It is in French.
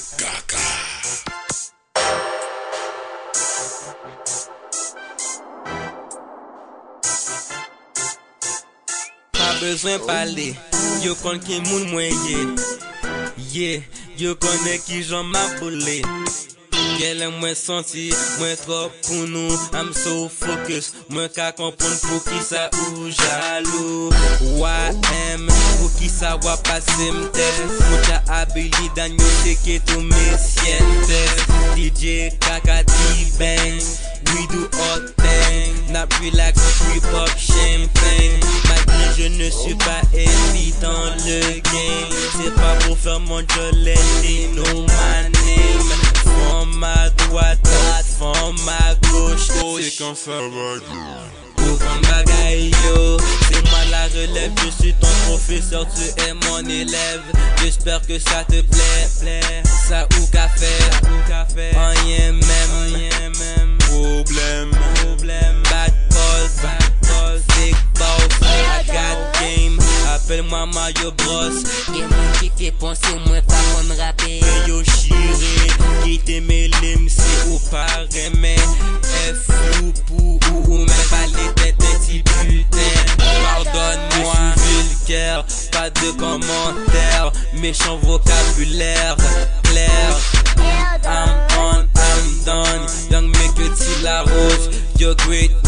Pas besoin parler, yo kon ki moun mwen yeah, yo connaît qui j'en m'a boulé. Quel est moi senti, moi trop pour nous, I'm so focus, moi ka comprendre pour qui ça ou jaloux. YM, pour qui ça va passer m'test, mucha habilidad yo sé que tú me sientes. DJ Kaka D-Bang, we do all thing, not relax, we pop champagne. Malgré je ne suis pas élite dans le game, c'est pas pour faire mon jolly, no my name. From ma droite, from ma gauche, c'est quand ça va. Aucun bagaille yo, c'est moi la relève, je suis ton professeur, tu es mon élève. J'espère que ça te plaît, ça ou café, rien même, problème, bad calls, big boss, I got game, appelle-moi Mario Bros. Y'a moun qui te pense moins pas comme rapper. Yo chiré, qui te met l'MC ou pareil, mais F ou pour ou même pas les têtes un petit putain. Pardonne-moi, je suis vulgaire, pas de commentaires, méchant vocabulaire, clair. I'm on, I'm done, young make you la rose, you're great